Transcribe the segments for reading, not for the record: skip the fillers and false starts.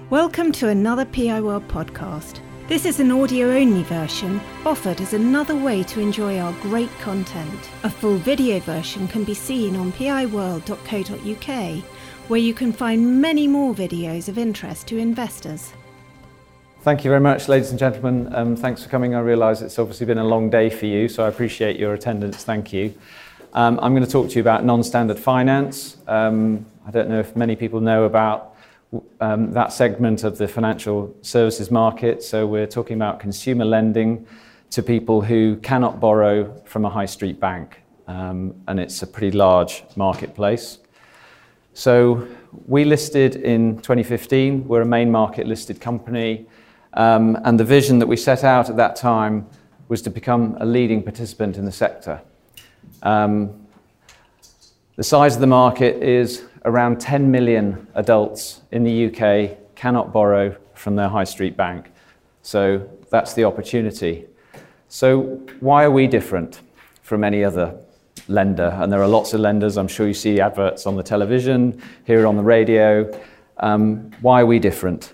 Welcome to another PI World podcast. This is an audio-only version offered as another way to enjoy our great content. A full video version can be seen on piworld.co.uk, where you can find many more videos of interest to investors. Thank you very much, ladies and gentlemen. Thanks for coming. I realise it's obviously been a long day for you, so I appreciate your attendance. Thank you. I'm going to talk to you about non-standard finance. I don't know if many people know about that segment of the financial services market. So we're talking about consumer lending to people who cannot borrow from a high street bank. And it's a pretty large marketplace. So we listed in 2015. We're a main market listed company. And the vision that we set out at that time was to become a leading participant in the sector. The size of the market is around 10 million adults in the UK cannot borrow from their high street bank. So that's the opportunity. So why are we different from any other lender? And there are lots of lenders. I'm sure you see adverts on the television, hear it on the radio. Why are we different?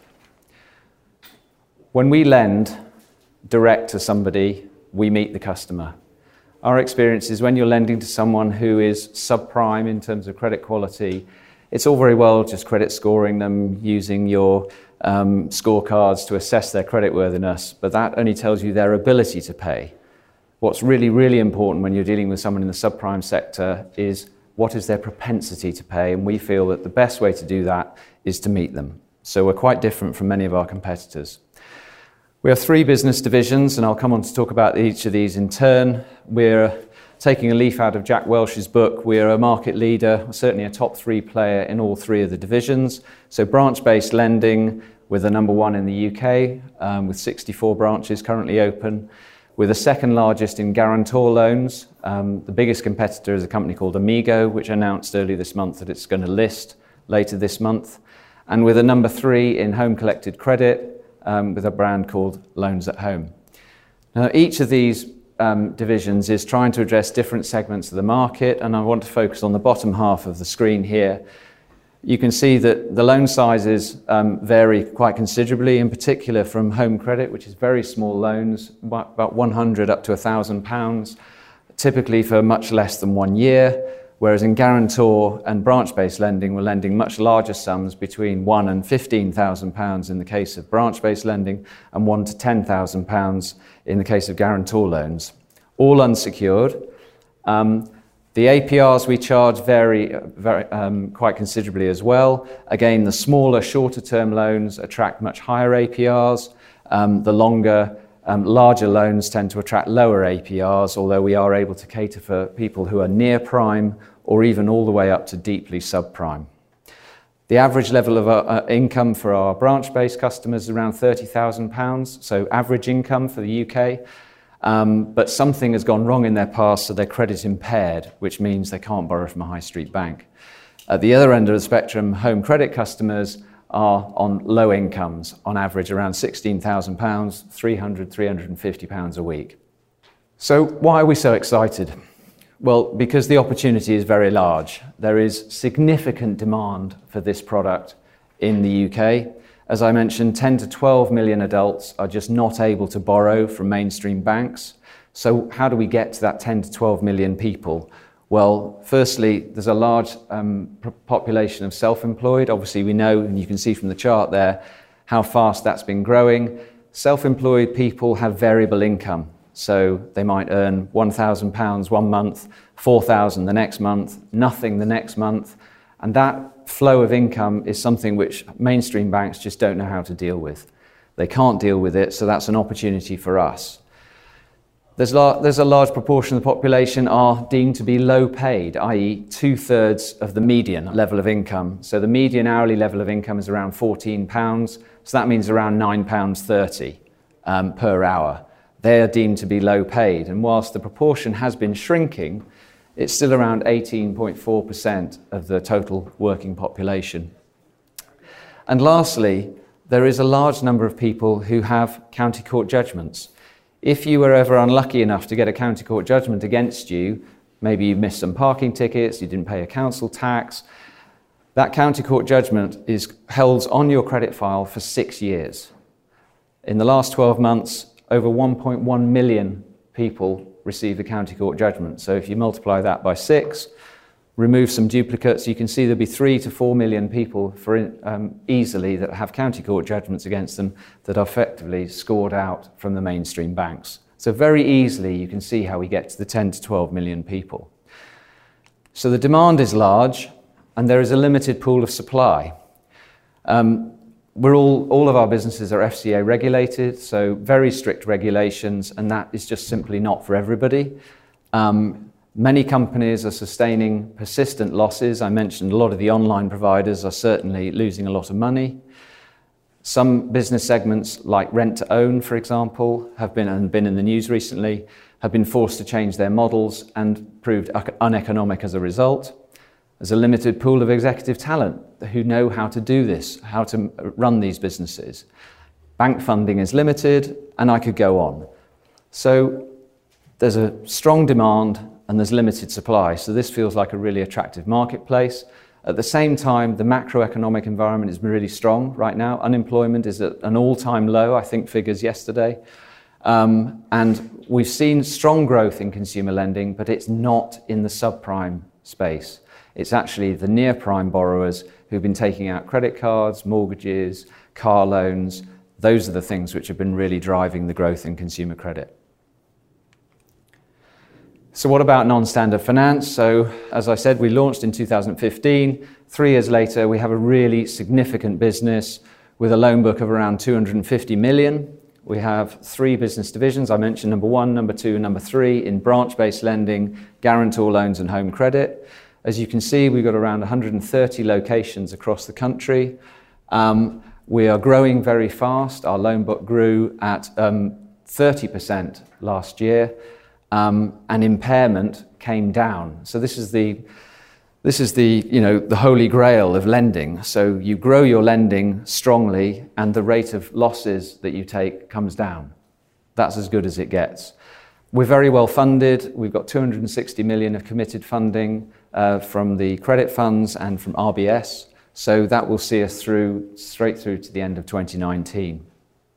When we lend direct to somebody, we meet the customer. Our experience is when you're lending to someone who is subprime in terms of credit quality, it's all very well just credit scoring them, using your scorecards to assess their creditworthiness, but that only tells you their ability to pay. What's really, really important when you're dealing with someone in the subprime sector is what is their propensity to pay, and we feel that the best way to do that is to meet them. So we're quite different from many of our competitors. We have three business divisions, and I'll come on to talk about each of these in turn. We're taking a leaf out of Jack Welch's book. We're a market leader, certainly a top three player in all three of the divisions. So branch-based lending, we're the number one in the UK, with 64 branches currently open. We're the second largest in guarantor loans. The biggest competitor is a company called Amigo, which announced early this month that it's going to list later this month. And we're the number three in home collected credit, with a brand called Loans at Home. Now, each of these divisions is trying to address different segments of the market, and I want to focus on the bottom half of the screen here. You can see that the loan sizes vary quite considerably, in particular from home credit, which is very small loans, about 100 up to £1,000, typically for much less than 1 year. Whereas in guarantor and branch-based lending, we're lending much larger sums between £1,000 and £15,000 in the case of branch-based lending, and £1,000 to £10,000 in the case of guarantor loans, all unsecured. The APRs we charge vary quite considerably as well. Again, the smaller, shorter-term loans attract much higher APRs. The longer, larger loans tend to attract lower APRs, although we are able to cater for people who are near prime or even all the way up to deeply subprime. The average level of income for our branch-based customers is around £30,000, so average income for the UK. But something has gone wrong in their past, so they're credit impaired, which means they can't borrow from a high street bank. At the other end of the spectrum, home credit customers are on low incomes, on average around £16,000, £300, £350 a week. So why are we so excited? Well, because the opportunity is very large. There is significant demand for this product in the UK. As I mentioned, 10 to 12 million adults are just not able to borrow from mainstream banks. So how do we get to that 10 to 12 million people? Well, firstly, there's a large population of self-employed. Obviously, we know, and you can see from the chart there, how fast that's been growing. Self-employed people have variable income. So they might earn £1,000 one month, £4,000 the next month, nothing the next month. And that flow of income is something which mainstream banks just don't know how to deal with. They can't deal with it, so that's an opportunity for us. There's a large proportion of the population are deemed to be low paid, i.e. 2/3 of the median level of income. So the median hourly level of income is around £14, so that means around £9.30 per hour. They are deemed to be low paid, and whilst the proportion has been shrinking, it's still around 18.4% of the total working population. And lastly, there is a large number of people who have county court judgments. If you were ever unlucky enough to get a county court judgment against you, maybe you missed some parking tickets, you didn't pay a council tax, That county court judgment is held on your credit file for 6 years. In the last 12 months, over 1.1 million people received a county court judgment. So if you multiply that by 6, remove some duplicates, you can see there'll be 3 to 4 million people easily that have county court judgments against them that are effectively scored out from the mainstream banks. So very easily you can see how we get to the 10 to 12 million people. So the demand is large and there is a limited pool of supply. All of our businesses are FCA regulated, so very strict regulations, and that is just simply not for everybody. Many companies are sustaining persistent losses. I mentioned a lot of the online providers are certainly losing a lot of money. Some business segments, like rent to own, for example, have been in the news recently, have been forced to change their models and proved uneconomic as a result. There's a limited pool of executive talent who know how to do this, how to run these businesses. Bank funding is limited, and I could go on. So there's a strong demand and there's limited supply. So this feels like a really attractive marketplace. At the same time, the macroeconomic environment is really strong right now. Unemployment is at an all-time low, I think figures yesterday. And we've seen strong growth in consumer lending, but it's not in the subprime space. It's actually the near-prime borrowers who've been taking out credit cards, mortgages, car loans. Those are the things which have been really driving the growth in consumer credit. So what about non-standard finance? So as I said, we launched in 2015. 3 years later, we have a really significant business with a loan book of around 250 million. We have 3 business divisions. I mentioned number 1, number 2, and number 3 in branch-based lending, guarantor loans, and home credit. As you can see, we've got around 130 locations across the country. We are growing very fast. Our loan book grew at 30% last year, and impairment came down. So this is the holy grail of lending. So you grow your lending strongly, and the rate of losses that you take comes down. That's as good as it gets. We're very well funded. We've got 260 million of committed funding from the credit funds and from RBS. So that will see us straight through to the end of 2019.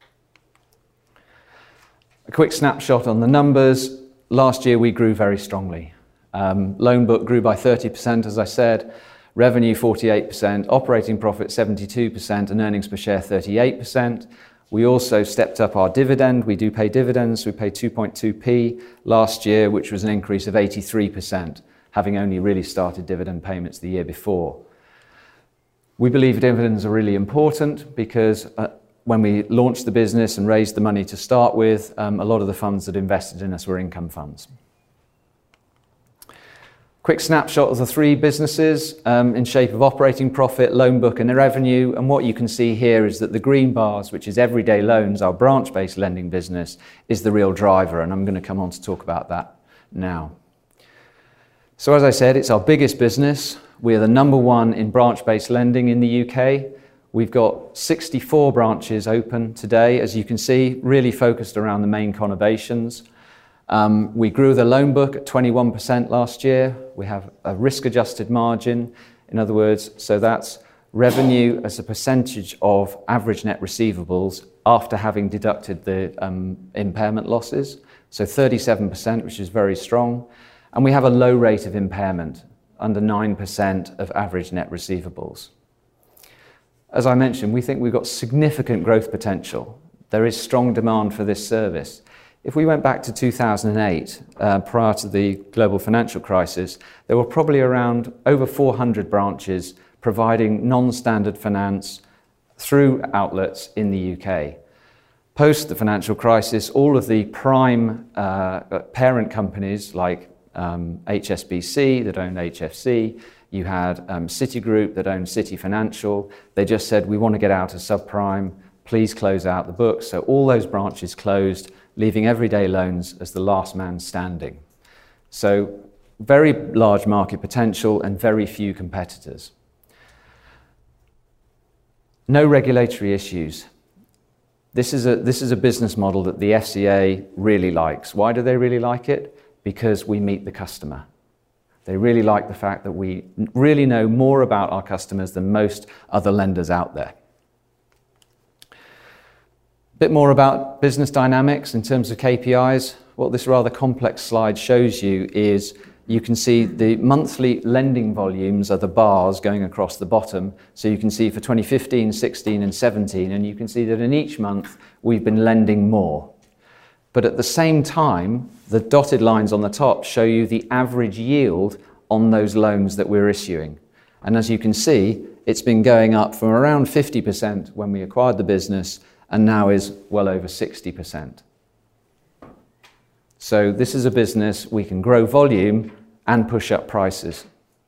A quick snapshot on the numbers. Last year we grew very strongly. Loan book grew by 30%, as I said. Revenue 48%, operating profit 72%, and earnings per share 38%. We also stepped up our dividend. We do pay dividends. We paid 2.2p last year, which was an increase of 83%, having only really started dividend payments the year before. We believe dividends are really important because when we launched the business and raised the money to start with, a lot of the funds that invested in us were income funds. Quick snapshot of the 3 businesses in shape of operating profit, loan book, and revenue. And what you can see here is that the green bars, which is Everyday Loans, our branch-based lending business, is the real driver. And I'm going to come on to talk about that now. So as I said, it's our biggest business. We are the number 1 in branch-based lending in the UK. We've got 64 branches open today, as you can see, really focused around the main conurbations. We grew the loan book at 21% last year. We have a risk-adjusted margin. In other words, so that's revenue as a percentage of average net receivables after having deducted the impairment losses. So 37%, which is very strong. And we have a low rate of impairment, under 9% of average net receivables. As I mentioned, we think we've got significant growth potential. There is strong demand for this service. If we went back to 2008, prior to the global financial crisis, there were probably around over 400 branches providing non-standard finance through outlets in the UK. Post the financial crisis, all of the prime parent companies like HSBC that owned HFC, you had Citigroup that owned City Financial. They just said, we want to get out of subprime, please close out the books. So all those branches closed, leaving Everyday Loans as the last man standing. So very large market potential and very few competitors. No regulatory issues. This is a business model that the FCA really likes. Why do they really like it? Because we meet the customer. They really like the fact that we really know more about our customers than most other lenders out there. A bit more about business dynamics in terms of KPIs. What this rather complex slide shows you is you can see the monthly lending volumes are the bars going across the bottom. So you can see for 2015, 16 and 17, and you can see that in each month we've been lending more. But at the same time, the dotted lines on the top show you the average yield on those loans that we're issuing. And as you can see, it's been going up from around 50% when we acquired the business and now is well over 60%. So this is a business we can grow volume and push up prices.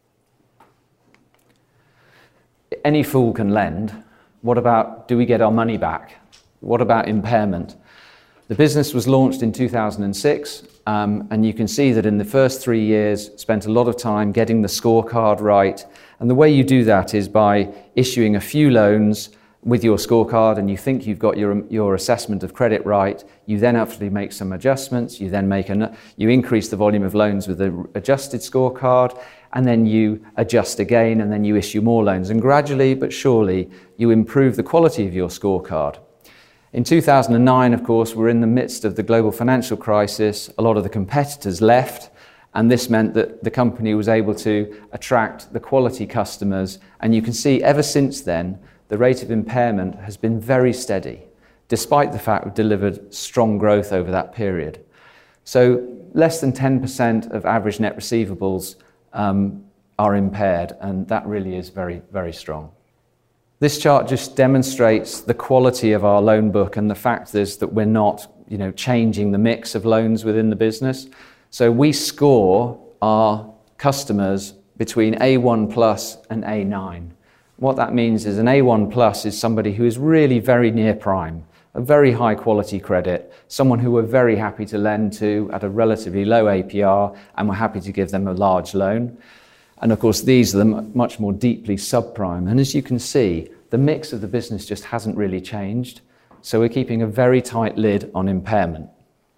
Any fool can lend. What about, do we get our money back? What about impairment? The business was launched in 2006, and you can see that in the first 3 years, spent a lot of time getting the scorecard right. And the way you do that is by issuing a few loans with your scorecard, and you think you've got your assessment of credit right. You then actually make some adjustments. You then you increase the volume of loans with the adjusted scorecard, and then you adjust again, and then you issue more loans. And gradually but surely, you improve the quality of your scorecard. In 2009, of course, we're in the midst of the global financial crisis. A lot of the competitors left, and this meant that the company was able to attract the quality customers. And you can see ever since then, the rate of impairment has been very steady, despite the fact we've delivered strong growth over that period. So less than 10% of average net receivables are impaired, and that really is very, very strong. This chart just demonstrates the quality of our loan book, and the fact is that we're not, changing the mix of loans within the business. So we score our customers between A1 plus and A9. What that means is an A1 plus is somebody who is really very near prime, a very high quality credit, someone who we're very happy to lend to at a relatively low APR, and we're happy to give them a large loan. And of course, these are the much more deeply subprime. And as you can see, the mix of the business just hasn't really changed. So we're keeping a very tight lid on impairment.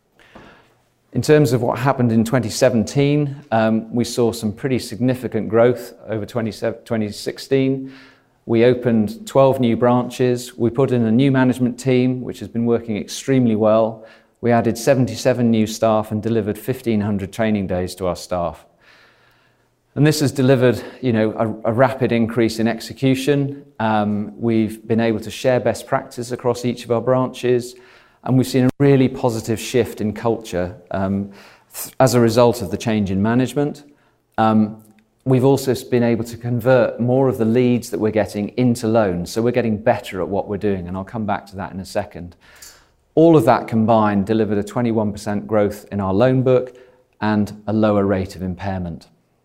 In terms of what happened in 2017, we saw some pretty significant growth over 2016. We opened 12 new branches. We put in a new management team, which has been working extremely well. We added 77 new staff and delivered 1,500 training days to our staff. And this has delivered, a rapid increase in execution. We've been able to share best practice across each of our branches, and we've seen a really positive shift in culture as a result of the change in management. We've also been able to convert more of the leads that we're getting into loans, so we're getting better at what we're doing, and I'll come back to that in a second. All of that combined delivered a 21% growth in our loan book and a lower rate of impairment.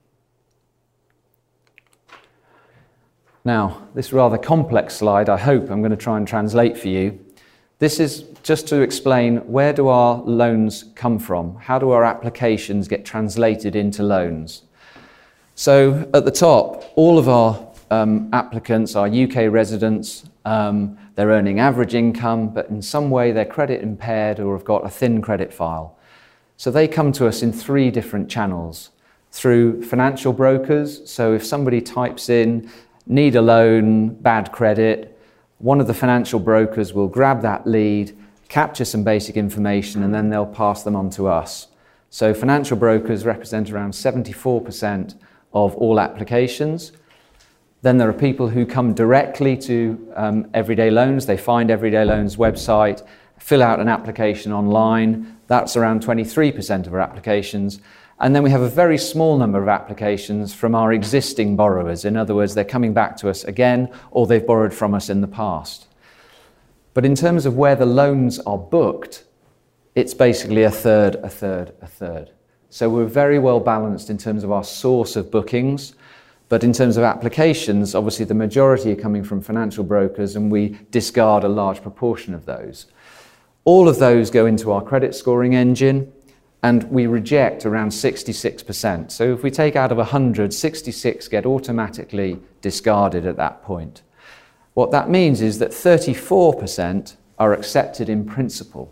Now, this rather complex slide, I hope I'm going to try and translate for you. This is just to explain, where do our loans come from? How do our applications get translated into loans? So at the top, all of our applicants are UK residents. They're earning average income, but in some way they're credit impaired or have got a thin credit file. So they come to us in 3 different channels. Through financial brokers. So if somebody types in, need a loan, bad credit, one of the financial brokers will grab that lead, capture some basic information, and then they'll pass them on to us. So financial brokers represent around 74% of all applications. Then there are people who come directly to Everyday Loans. They find Everyday Loans' website, fill out an application online. That's around 23% of our applications. And then we have a very small number of applications from our existing borrowers. In other words, they're coming back to us again, or they've borrowed from us in the past. But in terms of where the loans are booked, it's basically a third, a third, a third. So we're very well balanced in terms of our source of bookings. But in terms of applications, obviously the majority are coming from financial brokers, and we discard a large proportion of those. All of those go into our credit scoring engine, and we reject around 66%. So if we take out of 100, 66 get automatically discarded at that point. What that means is that 34% are accepted in principle.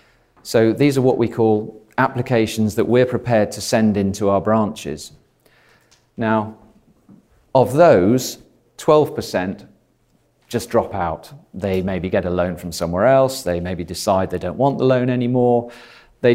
So these are what we call applications that we're prepared to send into our branches. Now, of those, 12% just drop out. They maybe get a loan from somewhere else. They maybe decide they don't want the loan anymore. We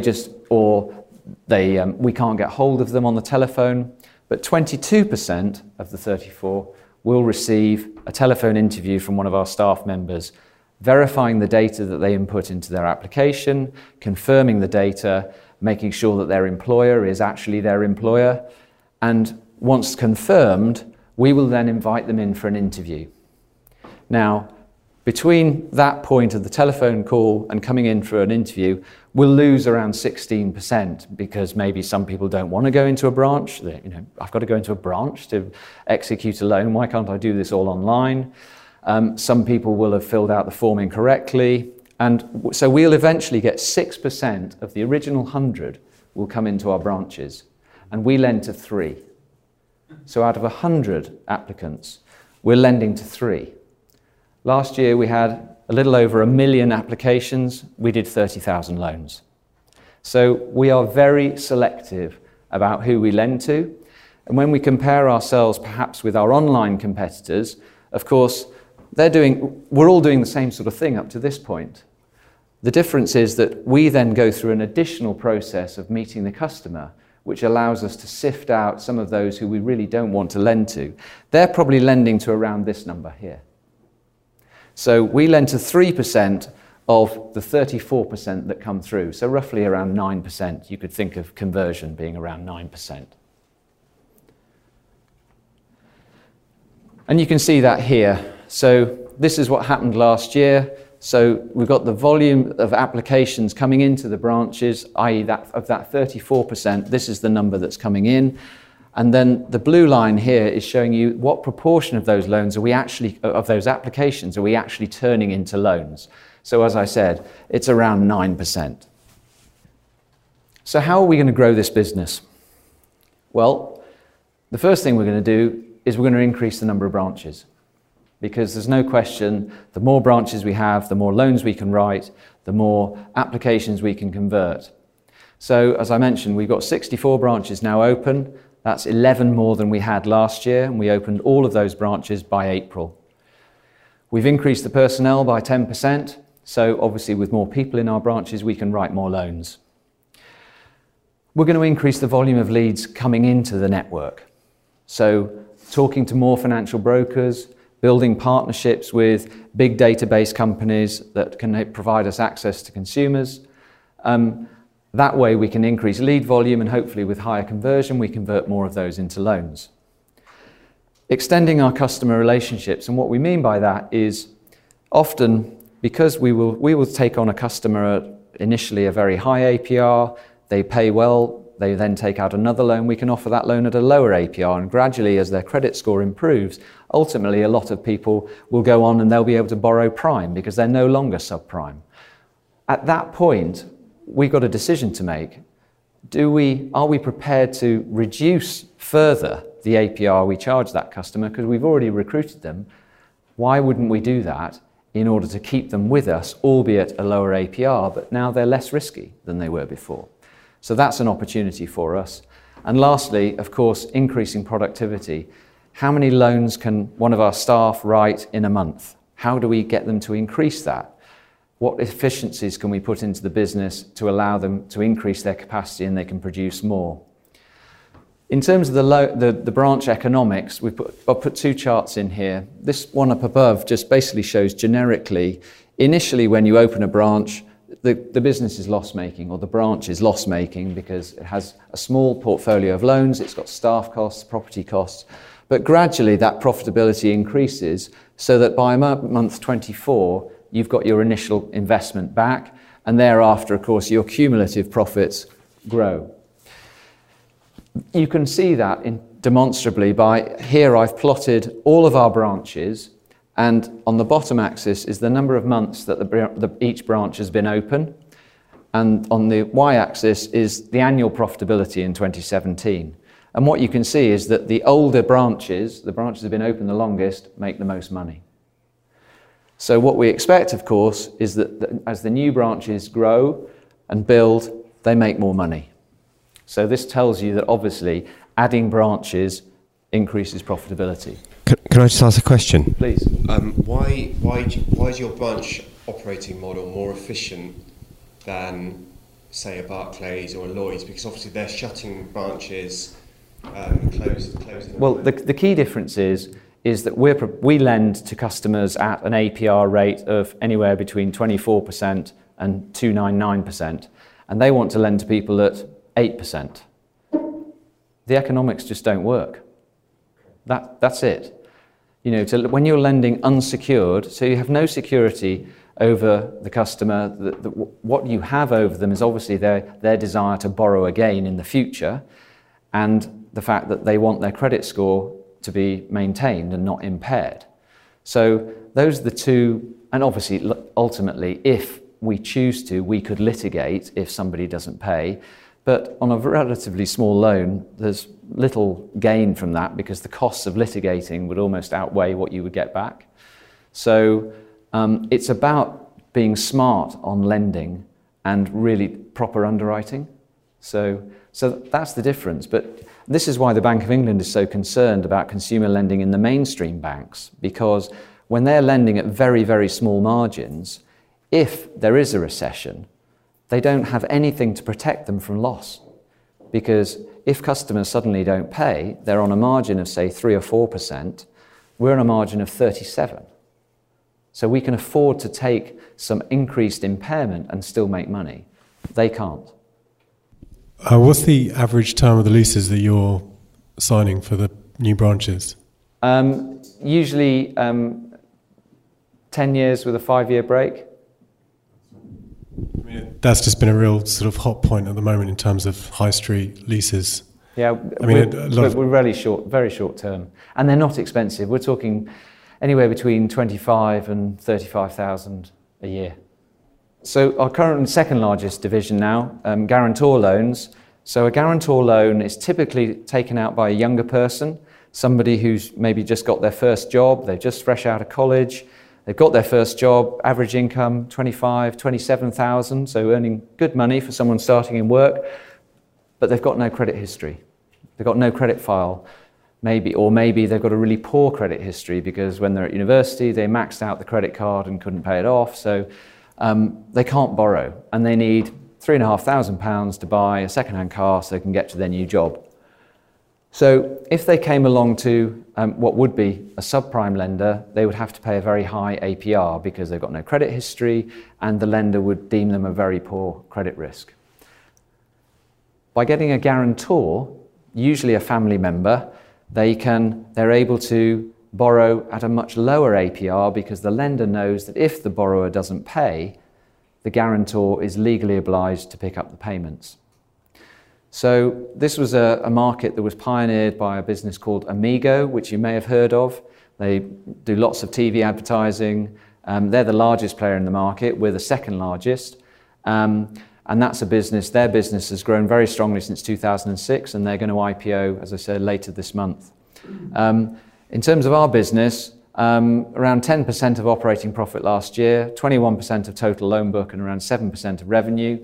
can't get hold of them on the telephone. But 22% of the 34 will receive a telephone interview from one of our staff members, verifying the data that they input into their application, confirming the data, making sure that their employer is actually their employer. And once confirmed, we will then invite them in for an interview. Now, between that point of the telephone call and coming in for an interview, we'll lose around 16% because maybe some people don't want to go into a branch. I've got to go into a branch to execute a loan. Why can't I do this all online? Some people will have filled out the form incorrectly. And so we'll eventually get 6% of the original 100 will come into our branches. And we lend to 3. So out of 100 applicants, we're lending to 3. Last year we had a little over 1 million applications. We did 30,000 loans. So we are very selective about who we lend to. And when we compare ourselves perhaps with our online competitors, of course, we're all doing the same sort of thing up to this point. The difference is that we then go through an additional process of meeting the customer, which allows us to sift out some of those who we really don't want to lend to. They're probably lending to around this number here. So we lend to 3% of the 34% that come through, so roughly around 9%. You could think of conversion being around 9%. And you can see that here. So this is what happened last year. So we've got the volume of applications coming into the branches, i.e. of that 34%, this is the number that's coming in. And then the blue line here is showing you what proportion of those loans of those applications are we actually turning into loans. So as I said, it's around 9%. So how are we going to grow this business? Well, the first thing we're going to do is we're going to increase the number of branches. Because there's no question, the more branches we have, the more loans we can write, the more applications we can convert. So as I mentioned, we've got 64 branches now open. That's 11 more than we had last year, and we opened all of those branches by April. We've increased the personnel by 10%, so obviously with more people in our branches, we can write more loans. We're going to increase the volume of leads coming into the network. So talking to more financial brokers, building partnerships with big database companies that can provide us access to consumers. That way we can increase lead volume, and hopefully with higher conversion we convert more of those into loans. Extending our customer relationships, and what we mean by that is often because we will take on a customer at initially a very high APR, they pay well, they then take out another loan, we can offer that loan at a lower APR, and gradually as their credit score improves, ultimately a lot of people will go on and they'll be able to borrow prime because they're no longer subprime. At that point, we've got a decision to make. Are we prepared to reduce further the APR we charge that customer because we've already recruited them? Why wouldn't we do that in order to keep them with us, albeit a lower APR, but now they're less risky than they were before? So that's an opportunity for us. And lastly, of course, increasing productivity. How many loans can one of our staff write in a month? How do we get them to increase that? What efficiencies can we put into the business to allow them to increase their capacity and they can produce more? In terms of the branch economics, I've put 2 charts in here. This one up above just basically shows generically, initially when you open a branch, the business is loss-making, or the branch is loss-making because it has a small portfolio of loans, it's got staff costs, property costs, but gradually that profitability increases so that by month 24, you've got your initial investment back, and thereafter, of course, your cumulative profits grow. You can see that demonstrably by here I've plotted all of our branches, and on the bottom axis is the number of months that each branch has been open, and on the y-axis is the annual profitability in 2017. And what you can see is that the older branches, the branches that have been open the longest, make the most money. So what we expect, of course, is that as the new branches grow and build, they make more money. So this tells you that obviously adding branches increases profitability. Can I just ask a question? Please. Why is your branch operating model more efficient than, say, a Barclays or a Lloyds? Because obviously they're shutting branches, closing. Well, the key difference is that we lend to customers at an APR rate of anywhere between 24% and 299%, and they want to lend to people at 8%. The economics just don't work. That's it. When you're lending unsecured, so you have no security over the customer, what you have over them is obviously their desire to borrow again in the future, and the fact that they want their credit score to be maintained and not impaired. So those are the two, and obviously ultimately if we choose to, we could litigate if somebody doesn't pay, but on a relatively small loan there's little gain from that because the costs of litigating would almost outweigh what you would get back. So it's about being smart on lending and really proper underwriting. So that's the difference. But this is why the Bank of England is so concerned about consumer lending in the mainstream banks, because when they're lending at very, very small margins, if there is a recession, they don't have anything to protect them from loss. Because if customers suddenly don't pay, they're on a margin of, say, 3 or 4%. We're on a margin of 37%. So we can afford to take some increased impairment and still make money. They can't. What's the average term of the leases that you're signing for the new branches? Usually 10 years with a 5-year break. I mean, that's just been a real sort of hot point at the moment in terms of high street leases. Yeah, we're really short, very short term, and they're not expensive. We're talking anywhere between 25 and 35,000 a year. So our current and second largest division now, guarantor loans. So a guarantor loan is typically taken out by a younger person, somebody who's maybe just got their first job, they're just fresh out of college, they've got their first job, average income 25, 27,000, so earning good money for someone starting in work, but they've got no credit history. They've got no credit file, maybe they've got a really poor credit history because when they're at university they maxed out the credit card and couldn't pay it off, so they can't borrow, and they need £3,500 to buy a second-hand car so they can get to their new job. So if they came along to what would be a subprime lender, they would have to pay a very high APR because they've got no credit history and the lender would deem them a very poor credit risk. By getting a guarantor, usually a family member, they're able to borrow at a much lower APR because the lender knows that if the borrower doesn't pay, the guarantor is legally obliged to pick up the payments. So this was a market that was pioneered by a business called Amigo, which you may have heard of. They do lots of TV advertising. They're the largest player in the market. We're the second largest. And that's a business, their business has grown very strongly since 2006, and they're going to IPO, as I said, later this month. In terms of our business, around 10% of operating profit last year, 21% of total loan book, and around 7% of revenue.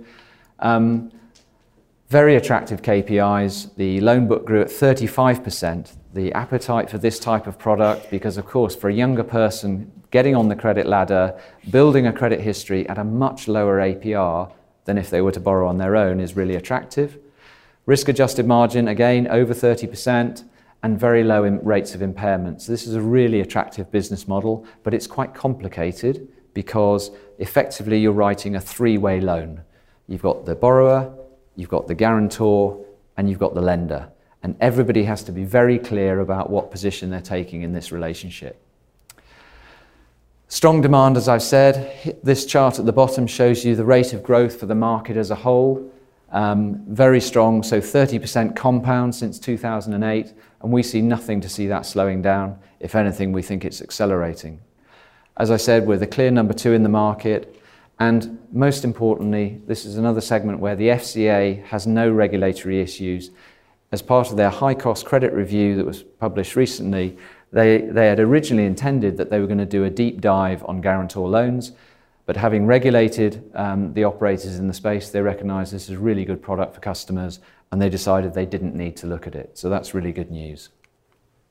Very attractive KPIs. The loan book grew at 35%. The appetite for this type of product, because of course for a younger person getting on the credit ladder, building a credit history at a much lower APR than if they were to borrow on their own, is really attractive. Risk-adjusted margin, again, over 30%, and very low rates of impairment. So this is a really attractive business model, but it's quite complicated because effectively you're writing a three-way loan. You've got the borrower, you've got the guarantor, and you've got the lender. And everybody has to be very clear about what position they're taking in this relationship. Strong demand, as I've said. This chart at the bottom shows you the rate of growth for the market as a whole. Very strong, so 30% compound since 2008, and we see nothing to see that slowing down. If anything, we think it's accelerating. As I said, we're the clear number 2 in the market, and most importantly, this is another segment where the FCA has no regulatory issues. As part of their high-cost credit review that was published recently, they had originally intended that they were going to do a deep dive on guarantor loans, but having regulated the operators in the space, they recognised this is a really good product for customers, and they decided they didn't need to look at it. So that's really good news.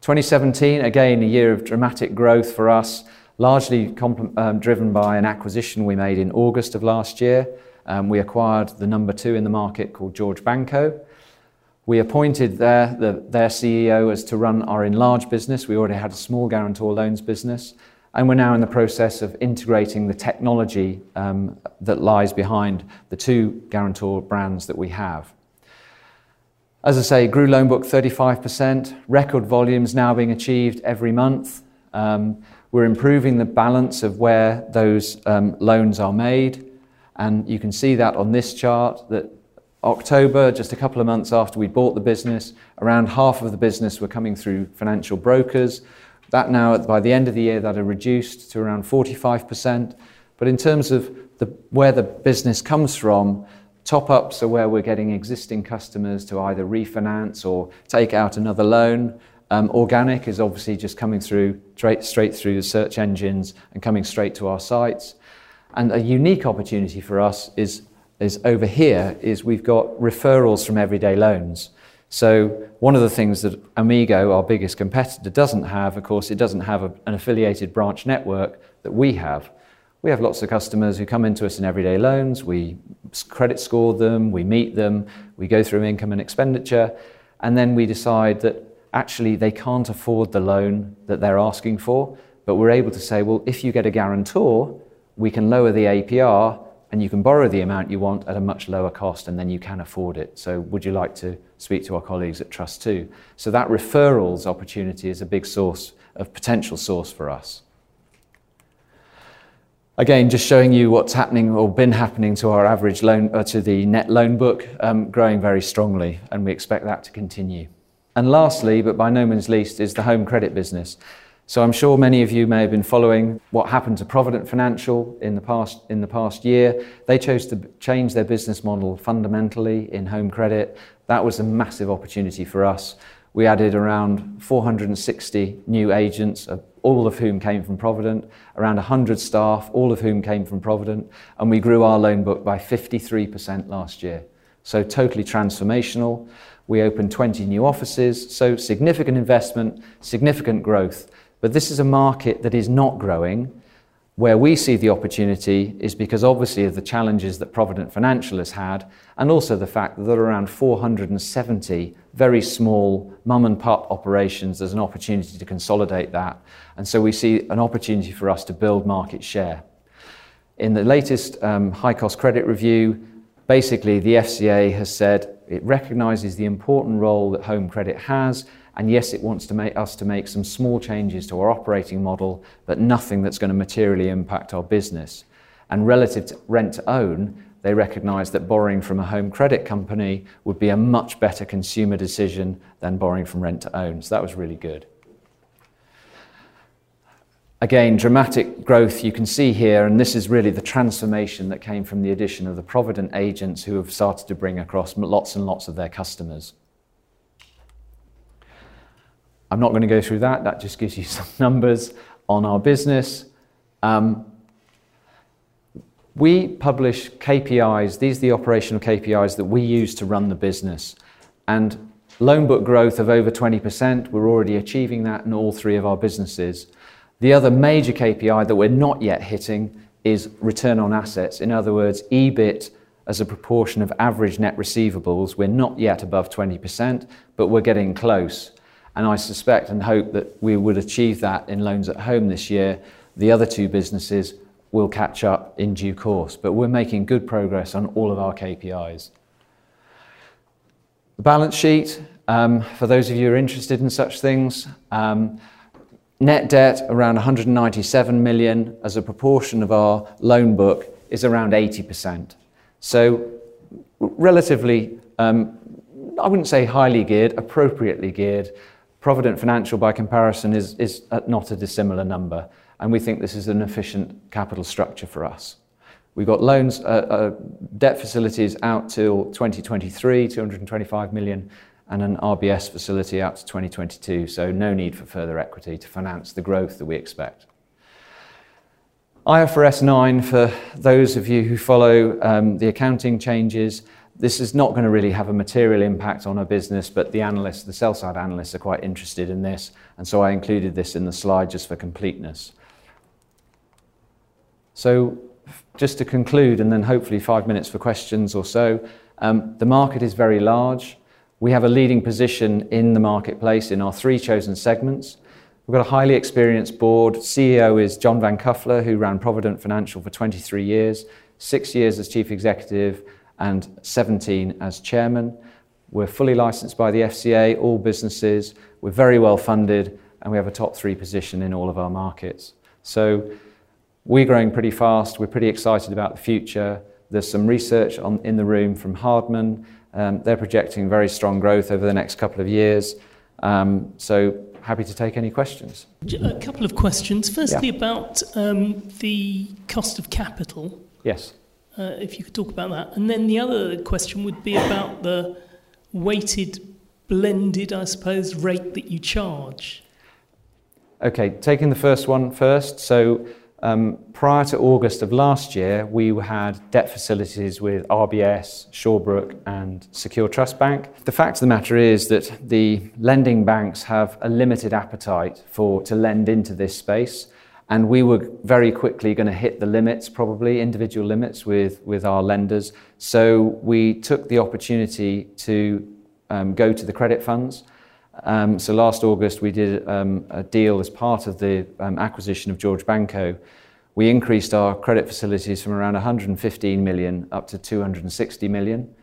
2017, again, a year of dramatic growth for us, largely driven by an acquisition we made in August of last year. We acquired the number 2 in the market called George Banco. We appointed their CEO as to run our enlarged business. We already had a small guarantor loans business, and we're now in the process of integrating the technology that lies behind the 2 guarantor brands that we have. As I say, grew loan book 35%, record volumes now being achieved every month. We're improving the balance of where those loans are made, and you can see that on this chart, that October, just a couple of months after we bought the business, around half of the business were coming through financial brokers. That now, by the end of the year, that had reduced to around 45%. But in terms of where the business comes from, top-ups are where we're getting existing customers to either refinance or take out another loan. Organic is obviously just coming through straight through the search engines and coming straight to our sites. And a unique opportunity for us is over here, is we've got referrals from Everyday Loans. So one of the things that Amigo, our biggest competitor, doesn't have, of course, it doesn't have an affiliated branch network that we have. We have lots of customers who come into us in Everyday Loans, we credit score them, we meet them, we go through income and expenditure, and then we decide that actually they can't afford the loan that they're asking for, but we're able to say, well, if you get a guarantor, we can lower the APR and you can borrow the amount you want at a much lower cost, and then you can afford it. So would you like to speak to our colleagues at Trust2? So that referrals opportunity is a big potential source for us. Again, just showing you what's happening or been happening to our average loan, to the net loan book, growing very strongly, and we expect that to continue. And lastly, but by no means least, is the home credit business. So I'm sure many of you may have been following what happened to Provident Financial in the past year. They chose to change their business model fundamentally in home credit. That was a massive opportunity for us. We added around 460 new agents, all of whom came from Provident, around 100 staff, all of whom came from Provident, and we grew our loan book by 53% last year. So totally transformational. We opened 20 new offices, so significant investment, significant growth. But this is a market that is not growing. Where we see the opportunity is because obviously of the challenges that Provident Financial has had, and also the fact that there are around 470 very small mum and pop operations. There's an opportunity to consolidate that. And so we see an opportunity for us to build market share. In the latest high cost credit review, basically the FCA has said it recognises the important role that home credit has, and yes, it wants to make some small changes to our operating model, but nothing that's going to materially impact our business. And relative to rent to own, they recognise that borrowing from a home credit company would be a much better consumer decision than borrowing from rent to own. So that was really good. Again, dramatic growth you can see here, and this is really the transformation that came from the addition of the Provident agents who have started to bring across lots and lots of their customers. I'm not going to go through that. That just gives you some numbers on our business. We publish KPIs. These are the operational KPIs that we use to run the business. And loan book growth of over 20%, we're already achieving that in all 3 of our businesses. The other major KPI that we're not yet hitting is return on assets. In other words, EBIT as a proportion of average net receivables. We're not yet above 20%, but we're getting close. And I suspect and hope that we would achieve that in Loans at Home this year. The other 2 businesses will catch up in due course, but we're making good progress on all of our KPIs. The balance sheet, for those of you who are interested in such things, net debt around 197 million as a proportion of our loan book is around 80%. So relatively, I wouldn't say highly geared, appropriately geared. Provident Financial, by comparison, is not a dissimilar number, and we think this is an efficient capital structure for us. We've got loans, debt facilities out till 2023, 225 million, and an RBS facility out to 2022, so no need for further equity to finance the growth that we expect. IFRS 9, for those of you who follow the accounting changes, This is not going to really have a material impact on our business, but the analysts, the sell-side analysts, are quite interested in this, and so I included this in the slide just for completeness. So just to conclude, and then hopefully 5 minutes for questions or so, the market is very large. We have a leading position in the marketplace in our 3 chosen segments. We've got a highly experienced board. CEO is John Van Kuffler, who ran Provident Financial for 23 years, 6 years as chief executive and 17 as chairman. We're fully licensed by the FCA, all businesses. We're very well funded, and we have a top 3 position in all of our markets. So we're growing pretty fast. We're pretty excited about the future. There's some research in the room from Hardman. They're projecting very strong growth over the next couple of years. So happy to take any questions. A couple of questions. Firstly, about the cost of capital. Yes. If you could talk about that. And then the other question would be about the weighted, blended, I suppose, rate that you charge. Okay, taking the first one first. So prior to August of last year, we had debt facilities with RBS, Shawbrook and Secure Trust Bank. The fact of the matter is that the lending banks have a limited appetite to lend into this space, and we were very quickly going to hit the limits, probably individual limits with our lenders. So we took the opportunity to go to the credit funds. So last August we did a deal as part of the acquisition of George Banco. We increased our credit facilities from around 115 million up to 260 million.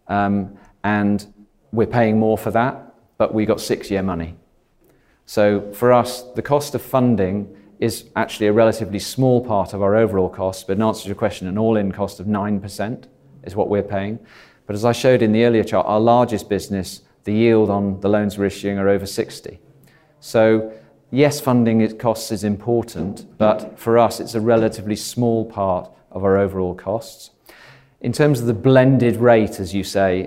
And we're paying more for that, but we got 6-year money. So for us, the cost of funding is actually a relatively small part of our overall cost, but in answer to your question, an all-in cost of 9% is what we're paying. But as I showed in the earlier chart, our largest business, the yield on the loans we're issuing are over 60. So yes, funding costs is important, but for us it's a relatively small part of our overall costs. In terms of the blended rate, as you say,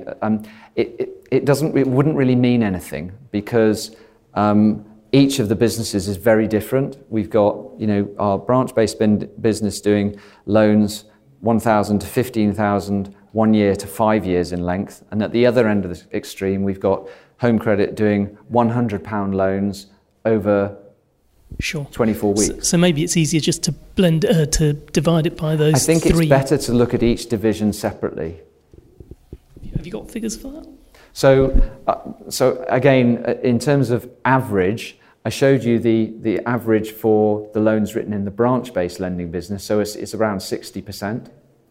it wouldn't really mean anything, because each of the businesses is very different. We've got, our branch-based business doing loans 1,000 to 15,000, 1 year to 5 years in length. And at the other end of the extreme, we've got Home Credit doing £100 loans over 24 weeks. So maybe it's easier just to to divide it by those 3. I think it's better to look at each division separately. Have you got figures for that? So again, in terms of average, I showed you the average for the loans written in the branch-based lending business, so it's around 60%.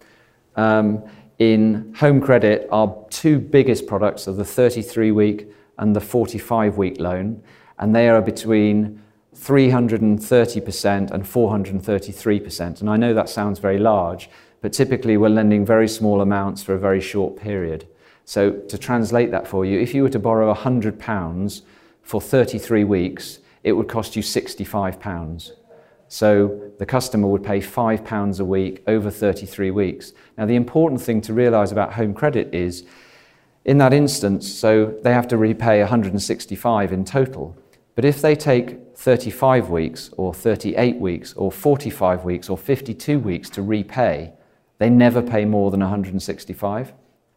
In Home Credit, our 2 biggest products are the 33-week and the 45-week loan, and they are between 330% and 433%. And I know that sounds very large, but typically we're lending very small amounts for a very short period. So to translate that for you, if you were to borrow £100 for 33 weeks, it would cost you £65. So the customer would pay £5 a week over 33 weeks. Now the important thing to realise about Home Credit is, in that instance, so they have to repay 165 in total. But if they take 35 weeks or 38 weeks or 45 weeks or 52 weeks to repay, they never pay more than 165.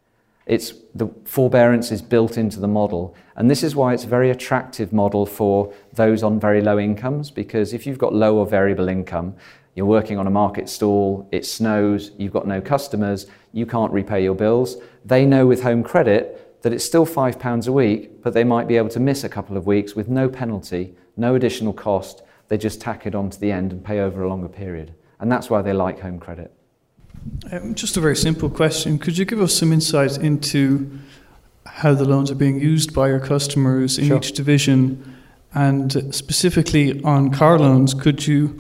The forbearance is built into the model, and this is why it's a very attractive model for those on very low incomes, because if you've got low or variable income, you're working on a market stall, it snows, you've got no customers, you can't repay your bills. They know with Home Credit that it's still £5 a week, but they might be able to miss a couple of weeks with no penalty, no additional cost. They just tack it on to the end and pay over a longer period. And that's why they like Home Credit. Just a very simple question. Could you give us some insight into how the loans are being used by your customers in each division? And specifically on car loans, do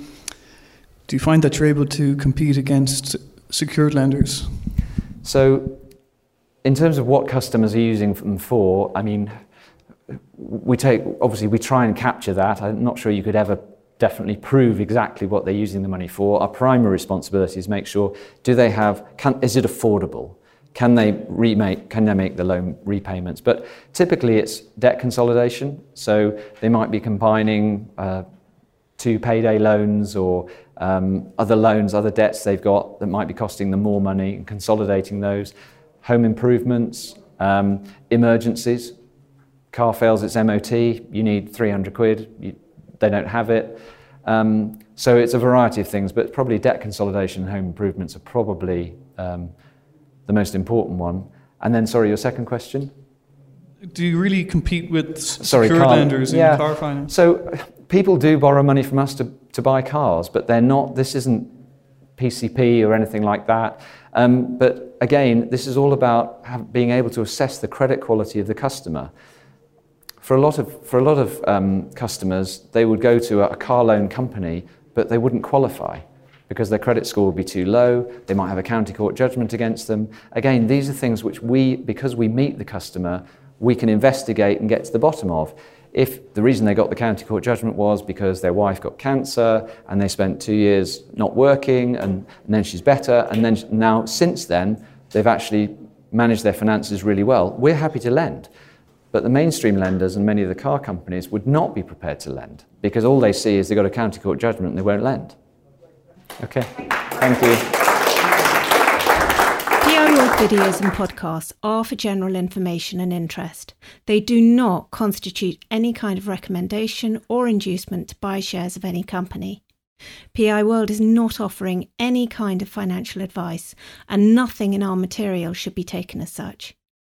you find that you're able to compete against secured lenders? So in terms of what customers are using them for, I mean, we try and capture that. I'm not sure you could ever definitely prove exactly what they're using the money for. Our primary responsibility is make sure, is it affordable? Can they make the loan repayments? But typically it's debt consolidation. So they might be combining 2 payday loans or other loans, other debts they've got that might be costing them more money, and consolidating those. home improvements, emergencies. Car fails its MOT, you need 300 quid, they don't have it. So it's a variety of things, but probably debt consolidation and home improvements are probably the most important one. And then, sorry, your second question? Do you really compete with secured lenders in car finance? So people do borrow money from us to buy cars, but they're not, this isn't PCP or anything like that. But again, this is all about being able to assess the credit quality of the customer. For a lot of customers, they would go to a car loan company, but they wouldn't qualify because their credit score would be too low. They might have a county court judgment against them. Again, these are things which because we meet the customer, we can investigate and get to the bottom of. If the reason they got the county court judgment was because their wife got cancer and they spent 2 years not working and then she's better, and then now since then they've actually managed their finances really well, we're happy to lend. But the mainstream lenders and many of the car companies would not be prepared to lend because all they see is they've got a county court judgment and they won't lend. Okay, thank you. PI World videos and podcasts are for general information and interest. They do not constitute any kind of recommendation or inducement to buy shares of any company. PI World is not offering any kind of financial advice, and nothing in our material should be taken as such.